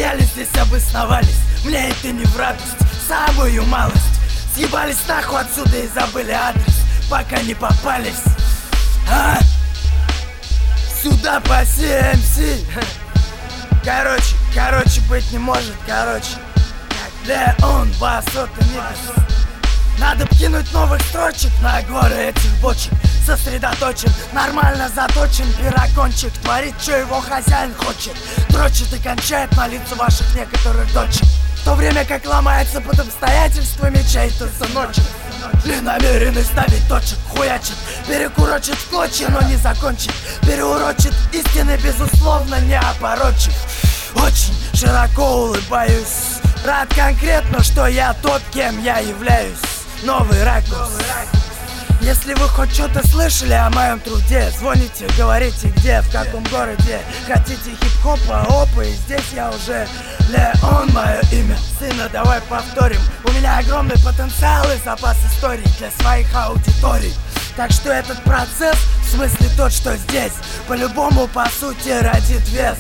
схуяли здесь обосновались. Мне это не в радость, самую малость. Съебались нахуй отсюда и забыли адрес, пока не попались. Сюда по CMC. Короче, быть не может, Леон, басота, небес. Надо кинуть новых строчек на горы этих бочек. Сосредоточен, нормально заточен пирокончик. Творит, что его хозяин хочет. Дрочит и кончает на лица ваших некоторых дочек. В то время как ломается под обстоятельствами чей-то сыночек. Не намерены ставить точек, хуячит, перекурочит в клочья, но не закончит. Переурочит истины, безусловно, не опорочит. Очень широко улыбаюсь, рад конкретно, что я тот, кем я являюсь. Новый ракурс. Если вы хоть что-то слышали о моем труде, звоните, говорите где, в каком городе. Хотите хип-хопа, опа, и здесь я уже. Леон мое имя, сына, давай повторим. У меня огромный потенциал и запас историй для своих аудиторий. Так что этот процесс, в смысле тот, что здесь, по-любому по сути родит вес.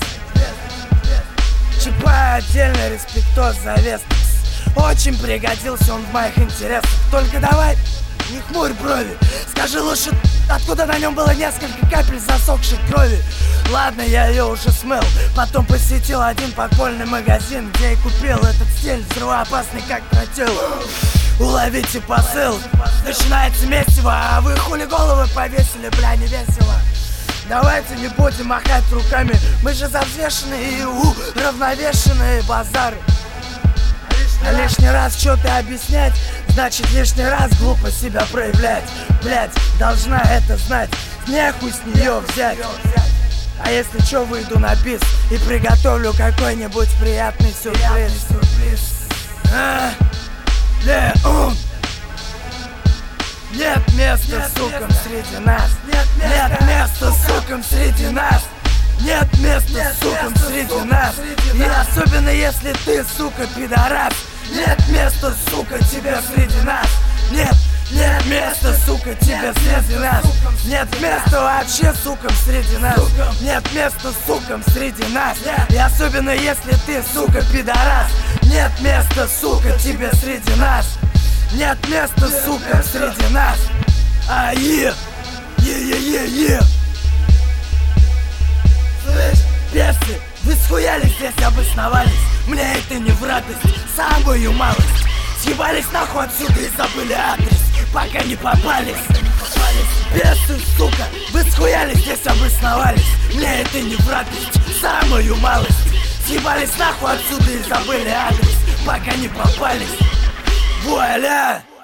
Чипа отдельно, респектос за Вестекс. Очень пригодился он в моих интересах. Только давай не хмурь брови, скажи лучше, откуда на нем было несколько капель засохшей крови. Ладно, я ее уже смыл. Потом посетил один подпольный магазин, где и купил этот стиль, взрывоопасный как тротил. Уловите посыл, начинается месиво, а вы хули головы повесили, бля, не весело. Давайте не будем махать руками, мы же завзвешенные и равновешенные базары. А лишний раз что-то объяснять, значит лишний раз глупо себя проявлять. Блять, должна это знать, нехуй с нее взять. А если чё, выйду на бис и приготовлю какой-нибудь приятный сюрприз. Леон. Нет места сукам среди нас. Нет места сукам среди нас. Нет места сукам среди нас. И особенно если ты, сука, пидорас. Нет места, сука, тебе среди нас. Нет места, сука, тебе среди нас. Нет места вообще сукам среди нас. Нет места сукам среди нас. И особенно если ты, сука, пидорас. Нет места, сука, тебе среди нас. Нет места, сука, среди нас. Слышь, персы, вы схуяли здесь обосновались. Мне это не в радость, самую малость. Съебались нахуй отсюда и забыли адрес, пока не попались. Персы, сука, вы схуяли здесь обосновались. Мне это не в радость, самую малость. Съебались нахуй отсюда и забыли адрес, пока не попались. Вуаля!